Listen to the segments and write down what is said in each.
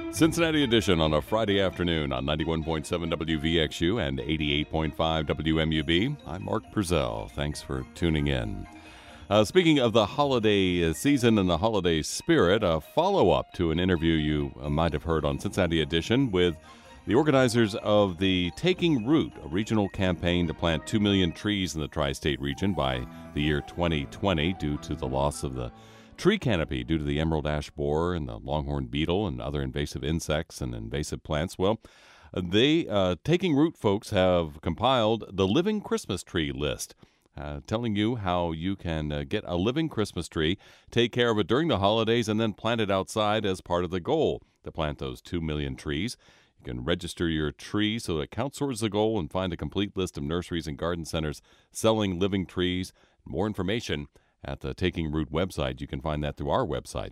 Cincinnati Edition on a Friday afternoon on 91.7 WVXU and 88.5 WMUB. I'm Mark Purcell. Thanks for tuning in. Speaking of the holiday season and the holiday spirit, a follow-up to an interview you might have heard on Cincinnati Edition with the organizers of the Taking Root, a regional campaign to plant 2 million trees in the tri-state region by the year 2020 due to the loss of the tree canopy due to the emerald ash borer and the longhorn beetle and other invasive insects and invasive plants. Well, they Taking Root folks have compiled the Living Christmas Tree list, telling you how you can get a living Christmas tree, take care of it during the holidays, and then plant it outside as part of the goal to plant those 2 million trees. You can register your tree so it counts towards the goal and find a complete list of nurseries and garden centers selling living trees. More information at the Taking Root website. You can find that through our website,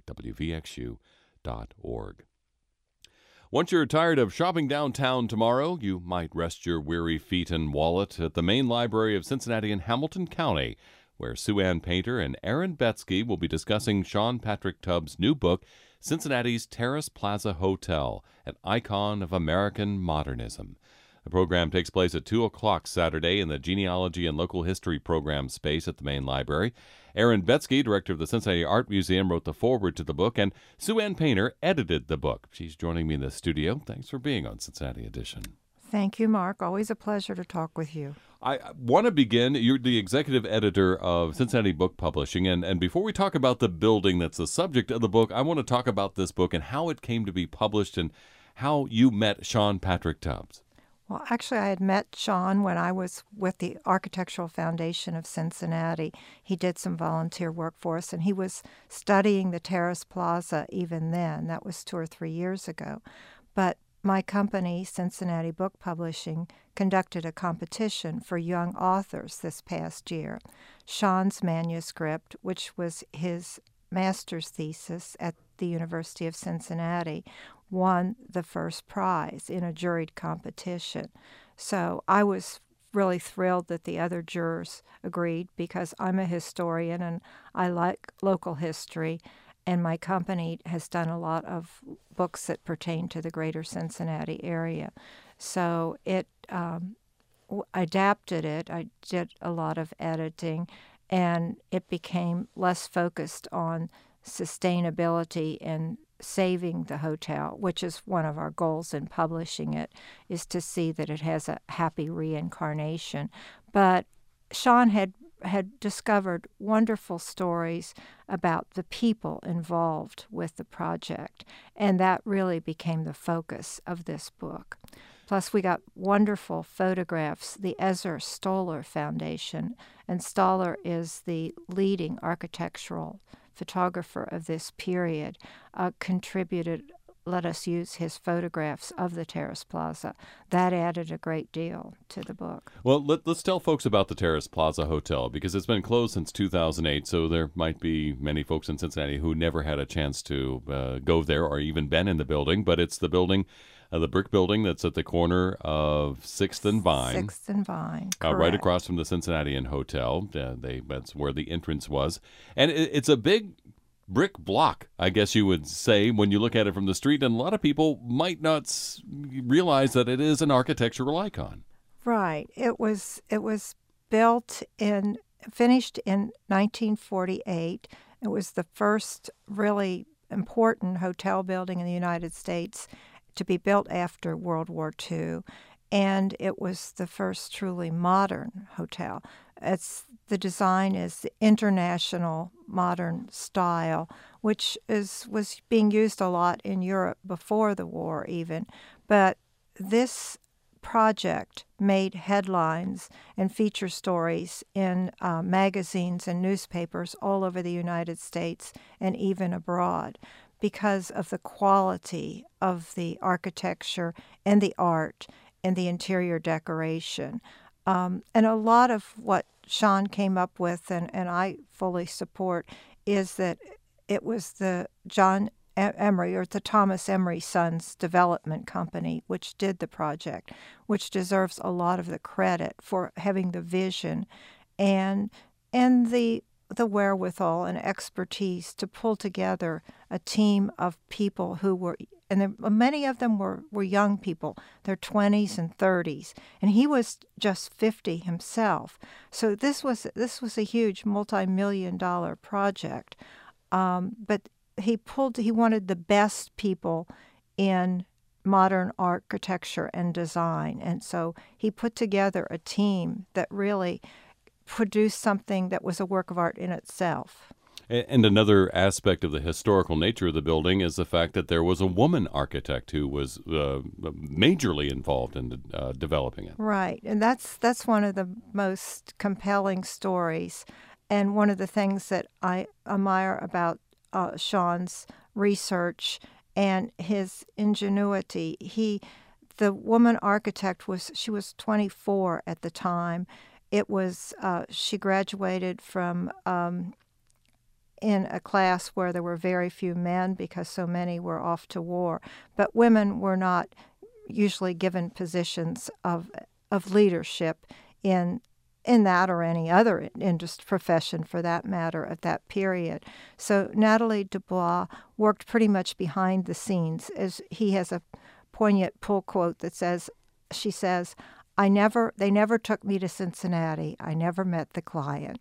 wvxu.org. Once you're tired of shopping downtown tomorrow, you might rest your weary feet and wallet at the main library of Cincinnati and Hamilton County, where Sue Ann Painter and Aaron Betsky will be discussing Sean Patrick Tubbs' new book, Cincinnati's Terrace Plaza Hotel, an icon of American modernism. The program takes place at 2 o'clock Saturday in the Genealogy and Local History program space at the main library. Aaron Betsky, director of the Cincinnati Art Museum, wrote the foreword to the book, and Sue Ann Painter edited the book. She's joining me in the studio. Thanks for being on Cincinnati Edition. Thank you, Mark. Always a pleasure to talk with you. I want to begin. You're the executive editor of Cincinnati Book Publishing, and before we talk about the building that's the subject of the book, I want to talk about this book and how it came to be published and how you met Sean Patrick Tubbs. Well, actually, I had met Sean when I was with the Architectural Foundation of Cincinnati. He did some volunteer work for us, and he was studying the Terrace Plaza even then. That was 2 or 3 years ago. But my company, Cincinnati Book Publishing, conducted a competition for young authors this past year. Sean's manuscript, which was his master's thesis at the University of Cincinnati, won the first prize in a juried competition. So I was really thrilled that the other jurors agreed, because I'm a historian and I like local history, and my company has done a lot of books that pertain to the greater Cincinnati area. So it adapted it. I did a lot of editing, and it became less focused on sustainability and saving the hotel, which is one of our goals in publishing it, is to see that it has a happy reincarnation. But Sean had discovered wonderful stories about the people involved with the project, and that really became the focus of this book. Plus, we got wonderful photographs. The Ezra Stoller Foundation, and Stoller is the leading architectural photographer of this period, contributed, let us use his photographs of the Terrace Plaza. That added a great deal to the book. Well, let's tell folks about the Terrace Plaza Hotel, because it's been closed since 2008, so there might be many folks in Cincinnati who never had a chance to go there or even been in the building, but it's the building, the brick building that's at the corner of 6th and Vine. 6th and Vine, right across from the Cincinnatian Hotel. That's where the entrance was. And it's a big brick block, I guess you would say, when you look at it from the street, and a lot of people might not realize that it is an architectural icon. Right. It was finished in 1948. It was the first really important hotel building in the United States to be built after World War II, and it was the first truly modern hotel. The design is the international modern style, which was being used a lot in Europe before the war even, but this project made headlines and feature stories in magazines and newspapers all over the United States and even abroad, because of the quality of the architecture and the art and the interior decoration. And a lot of what Sean came up with, and I fully support, is that it was the John Emery, or the Thomas Emery Sons Development Company, which did the project, which deserves a lot of the credit for having the vision and the the wherewithal and expertise to pull together a team of people who were, and many of them were young people, their 20s and 30s, and he was just 50 himself. So this was a huge multi-million-dollar project, but he wanted the best people in modern architecture and design, and so he put together a team that really produced something that was a work of art in itself. And another aspect of the historical nature of the building is the fact that there was a woman architect who was majorly involved in developing it. Right, and that's one of the most compelling stories, and one of the things that I admire about Sean's research and his ingenuity. The woman architect was 24 at the time. It was she graduated from in a class where there were very few men because so many were off to war. But women were not usually given positions of leadership in that or any other profession for that matter at that period. So Natalie Dubois worked pretty much behind the scenes. As he has a poignant pull quote that says, she says, they never took me to Cincinnati. I never met the client,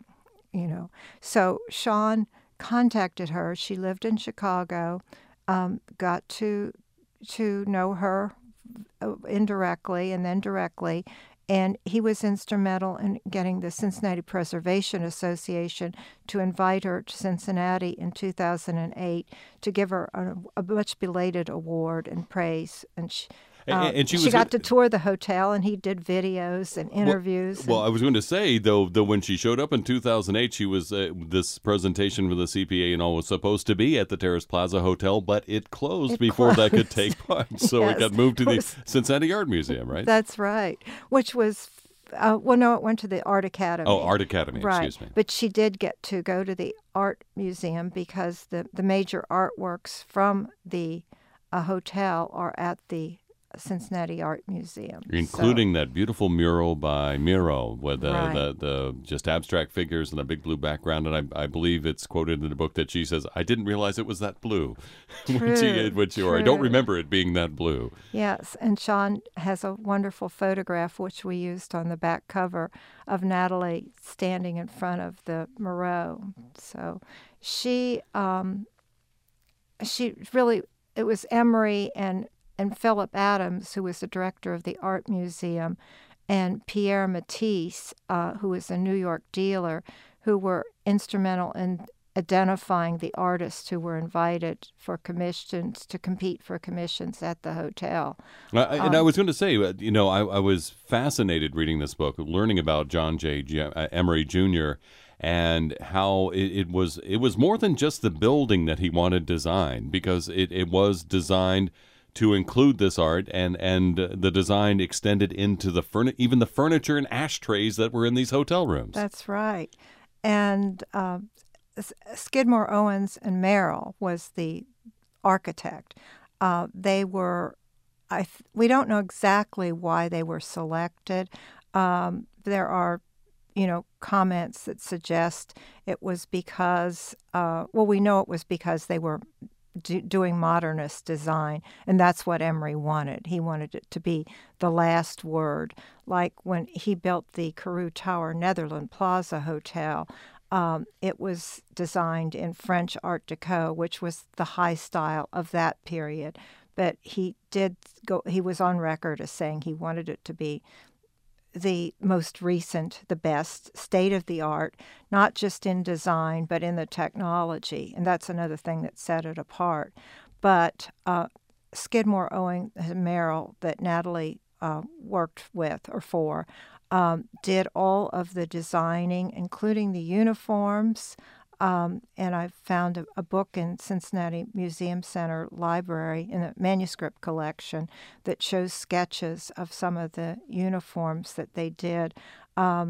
So Sean contacted her. She lived in Chicago, got to know her indirectly and then directly, and he was instrumental in getting the Cincinnati Preservation Association to invite her to Cincinnati in 2008 to give her a much belated award and praise. And she got to tour the hotel, and he did videos and interviews. Well, I was going to say, though when she showed up in 2008, she was this presentation for the CPA and all was supposed to be at the Terrace Plaza Hotel, but it closed before that could take place. So Yes, it got moved to the Cincinnati Art Museum, right? That's right, which was, it went to the Art Academy. Oh, Art Academy, right. Excuse me. But she did get to go to the Art Museum because the major artworks from the hotel are at the Cincinnati Art Museum, including that beautiful mural by Miro with Right. the just abstract figures and a big blue background. And I believe it's quoted in the book that she says, "I didn't realize it was that blue," or I don't remember it being that blue. Yes, and Sean has a wonderful photograph which we used on the back cover of Natalie standing in front of the Moreau. So she really, it was Emery and Philip Adams, who was the director of the Art Museum, and Pierre Matisse, who was a New York dealer, who were instrumental in identifying the artists who were invited for commissions to compete for commissions at the hotel. And I was going to say, I was fascinated reading this book, learning about John J. Emery Jr., and how it was more than just the building that he wanted designed, because it was designed to include this art, and the design extended into even the furniture and ashtrays that were in these hotel rooms. That's right. And Skidmore, Owens, and Merrill was the architect. They were, we don't know exactly why they were selected. There are, comments that suggest it was because, we know it was because they were doing modernist design, and that's what Emery wanted. He wanted it to be the last word. Like when he built the Carew Tower Netherland Plaza Hotel, it was designed in French Art Deco, which was the high style of that period. But he was on record as saying he wanted it to be the most recent, the best, state-of-the-art, not just in design, but in the technology. And that's another thing that set it apart. But Skidmore, Owens, and Merrill, that Natalie worked with or for, did all of the designing, including the uniforms. And I found a book in Cincinnati Museum Center Library in the manuscript collection that shows sketches of some of the uniforms that they did.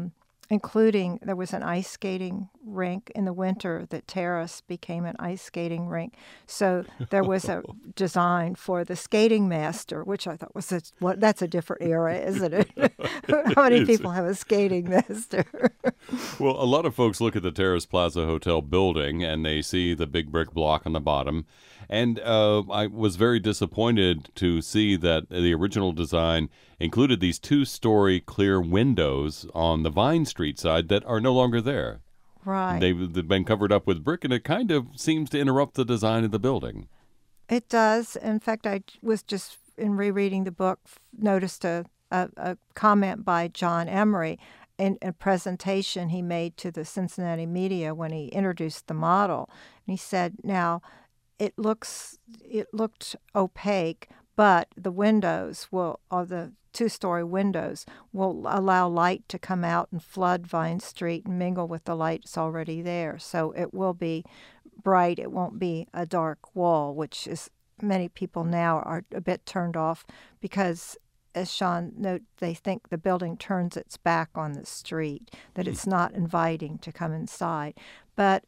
including there was an ice skating rink in the winter. The terrace became an ice skating rink. So there was a design for the skating master, which I thought was that's a different era, isn't it? How many people have a skating master? Well, a lot of folks look at the Terrace Plaza Hotel building and they see the big brick block on the bottom. And I was very disappointed to see that the original design included these 2-story clear windows on the Vine Street side that are no longer there. Right. They've been covered up with brick, and it kind of seems to interrupt the design of the building. It does. In fact, I was just, in rereading the book, noticed a comment by John Emery in a presentation he made to the Cincinnati media when he introduced the model. And he said, now, it looked opaque, but the windows or the 2-story windows will allow light to come out and flood Vine Street and mingle with the light that's already there. So it will be bright. It won't be a dark wall, which is many people now are a bit turned off because, as Sean noted, they think the building turns its back on the street, that it's not inviting to come inside. But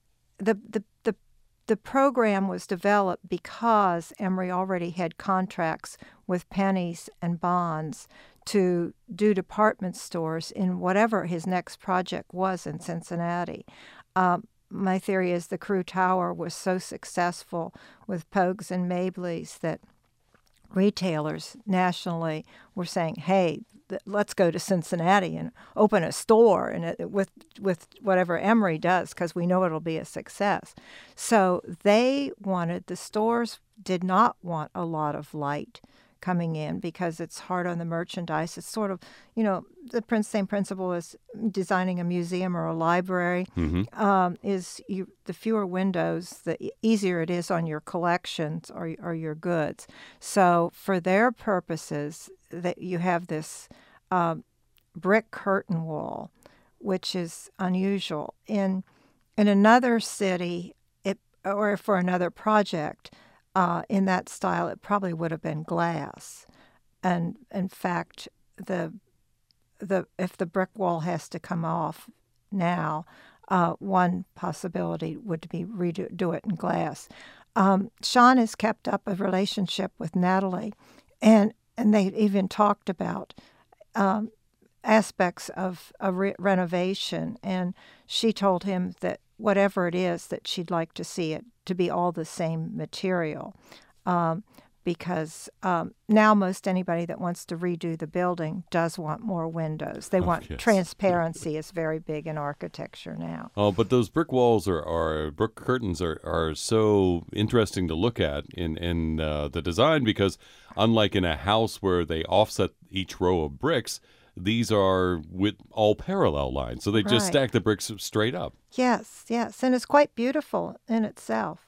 the program was developed because Emery already had contracts with Penny's and Bonds to do department stores in whatever his next project was in Cincinnati. My theory is the Crew Tower was so successful with Pogues and Mableys that retailers nationally were saying, hey, let's go to Cincinnati and open a store and with whatever Emery does, because we know it'll be a success. So the stores did not want a lot of light coming in because it's hard on the merchandise. It's sort of, the same principle as designing a museum or a library. The fewer windows, the easier it is on your collections or your goods. So for their purposes, that you have this brick curtain wall, which is unusual. In another city, or for another project, in that style, it probably would have been glass. And in fact, if the brick wall has to come off now, one possibility would be do it in glass. Sean has kept up a relationship with Natalie, and they even talked about aspects of renovation. And she told him that whatever it is, that she'd like to see it to be all the same material. Because now most anybody that wants to redo the building does want more windows. They want transparency is very big in architecture now. Oh, but those brick walls brick curtains are so interesting to look at in the design, because unlike in a house where they offset each row of bricks, these are with all parallel lines. So they just stack the bricks straight up. Yes. And it's quite beautiful in itself.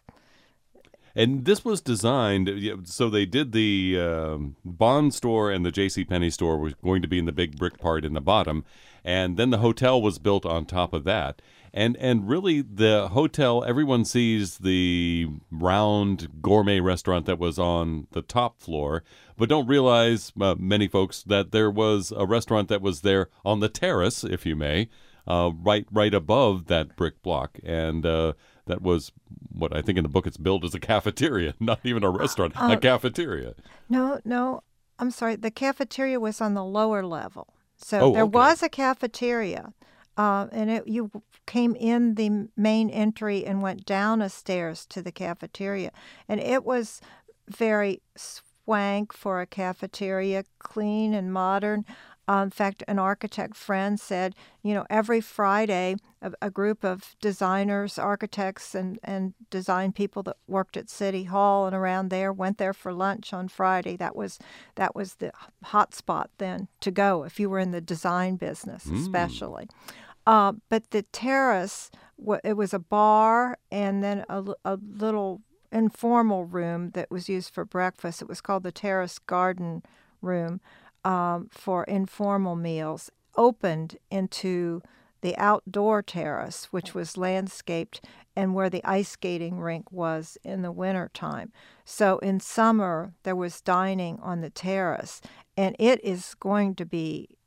And this was designed, so they did the Bond store and the JCPenney store was going to be in the big brick part in the bottom, and then the hotel was built on top of that. And really, the hotel, everyone sees the round gourmet restaurant that was on the top floor, but don't realize, many folks, that there was a restaurant that was there on the terrace, if you may, right above that brick block. And that was what I think in the book it's billed as a cafeteria, not even a restaurant, a cafeteria. No, I'm sorry. The cafeteria was on the lower level. So there was a cafeteria, and you came in the main entry and went down a stairs to the cafeteria. And it was very swank for a cafeteria, clean and modern. In fact, an architect friend said, every Friday, a group of designers, architects, and design people that worked at City Hall and around there went there for lunch on Friday. That was the hot spot then to go if you were in the design business, especially. But the terrace, it was a bar and then a little informal room that was used for breakfast. It was called the Terrace Garden Room. For informal meals, opened into the outdoor terrace, which was landscaped, and where the ice skating rink was in the wintertime. So in summer, there was dining on the terrace, and it is going to be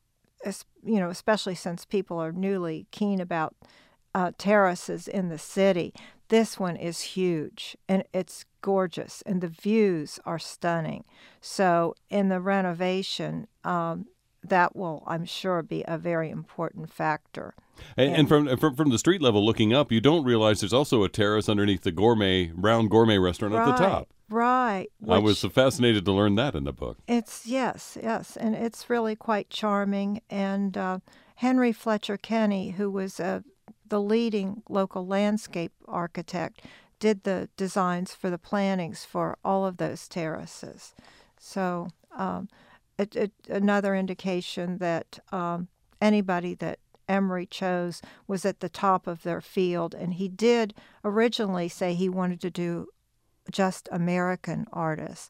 especially since people are newly keen about terraces in the city. This one is huge, and it's gorgeous, and the views are stunning. So in the renovation, that will, I'm sure, be a very important factor. And from the street level looking up, you don't realize there's also a terrace underneath the Brown Gourmet restaurant at the top. Right. I was fascinated to learn that in the book. It's, yes, and it's really quite charming. And Henry Fletcher Kenny, who was the leading local landscape architect, did the designs for the plantings for all of those terraces. So another indication that anybody that Emery chose was at the top of their field. And he did originally say he wanted to do just American artists.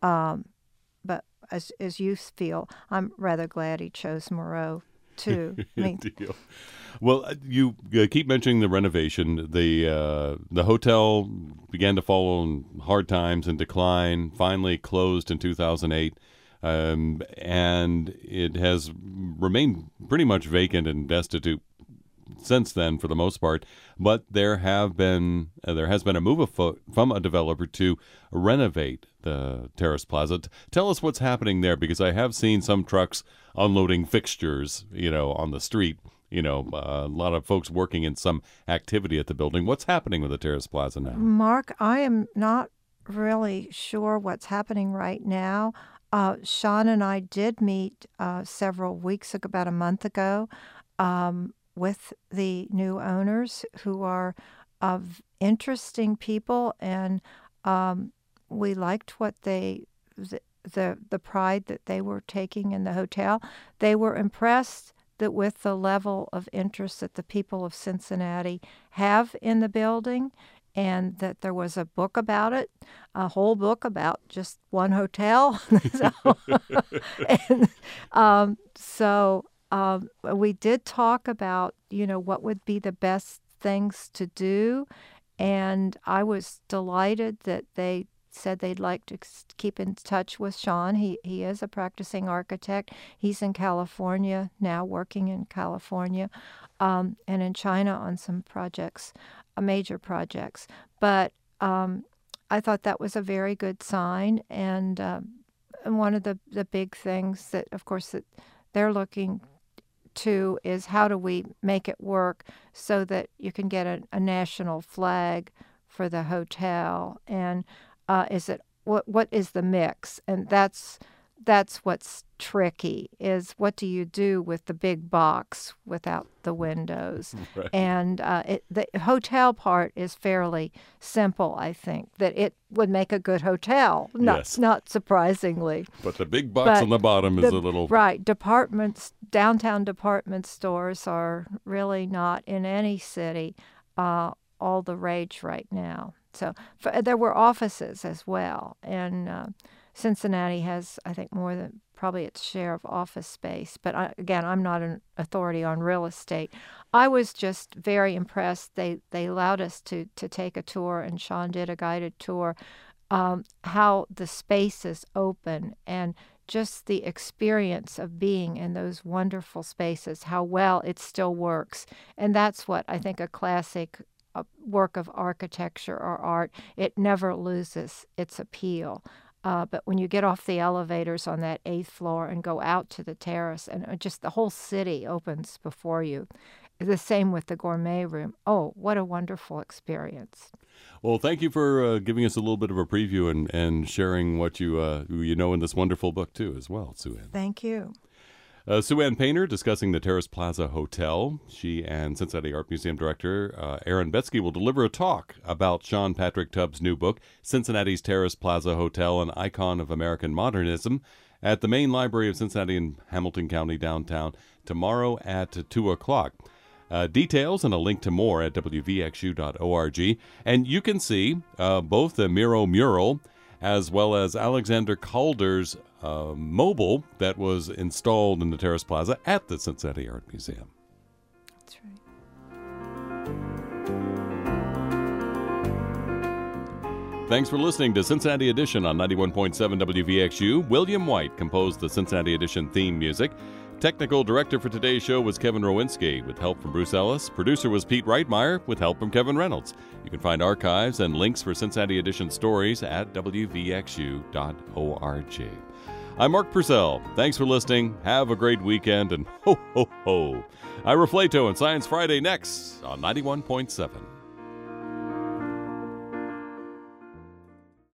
But as you feel, I'm rather glad he chose Moreau, too. Well, you keep mentioning the renovation. The hotel began to fall on hard times and decline, finally closed in 2008. And it has remained pretty much vacant and destitute since then, for the most part. But there has been a move afoot from a developer to renovate the Terrace Plaza. Tell us what's happening there, because I have seen some trucks unloading fixtures, on the street. A lot of folks working in some activity at the building. What's happening with the Terrace Plaza now? Mark, I am not really sure what's happening right now. Sean and I did meet several weeks ago, about a month ago, with the new owners, who are interesting people, and we liked what the pride that they were taking in the hotel. They were impressed that with the level of interest that the people of Cincinnati have in the building, and that there was a book about it, a whole book about just one hotel. We did talk about, what would be the best things to do, and I was delighted that they said they'd like to keep in touch with Sean. He is a practicing architect. He's in California now, working in California, and in China on some projects, major projects. But I thought that was a very good sign. And one of the big things that, of course, that they're looking to is how do we make it work so that you can get a national flag for the hotel, and what is the mix? And that's what's tricky, is what do you do with the big box without the windows? Right. And the hotel part is fairly simple, I think, that it would make a good hotel, not surprisingly. But the big box on the bottom is a little... Right. Downtown department stores are really not in any city all the rage right now. So there were offices as well, and Cincinnati has, I think, more than probably its share of office space. But again, I'm not an authority on real estate. I was just very impressed. They allowed us to take a tour, and Sean did a guided tour, how the space is open, and just the experience of being in those wonderful spaces, how well it still works. And that's what I think a classic work of architecture or art, it never loses its appeal. But when you get off the elevators on that 8th floor and go out to the terrace, and just the whole city opens before you. The same with the gourmet room. Oh, what a wonderful experience. Well, thank you for giving us a little bit of a preview and sharing what you know in this wonderful book, too, as well, Sue Ann. Thank you. Sue Ann Painter discussing the Terrace Plaza Hotel. She and Cincinnati Art Museum Director Aaron Betsky will deliver a talk about Sean Patrick Tubbs' new book, Cincinnati's Terrace Plaza Hotel, an Icon of American Modernism, at the main library of Cincinnati in Hamilton County downtown tomorrow at 2 o'clock. Details and a link to more at wvxu.org. And you can see both the Miro mural as well as Alexander Calder's mobile that was installed in the Terrace Plaza at the Cincinnati Art Museum. That's right. Thanks for listening to Cincinnati Edition on 91.7 WVXU. William White composed the Cincinnati Edition theme music. Technical director for today's show was Kevin Rowinski, with help from Bruce Ellis. Producer was Pete Reitmeyer, with help from Kevin Reynolds. You can find archives and links for Cincinnati Edition stories at wvxu.org. I'm Mark Purcell. Thanks for listening. Have a great weekend, and ho, ho, ho. Ira Flato and Science Friday next on 91.7.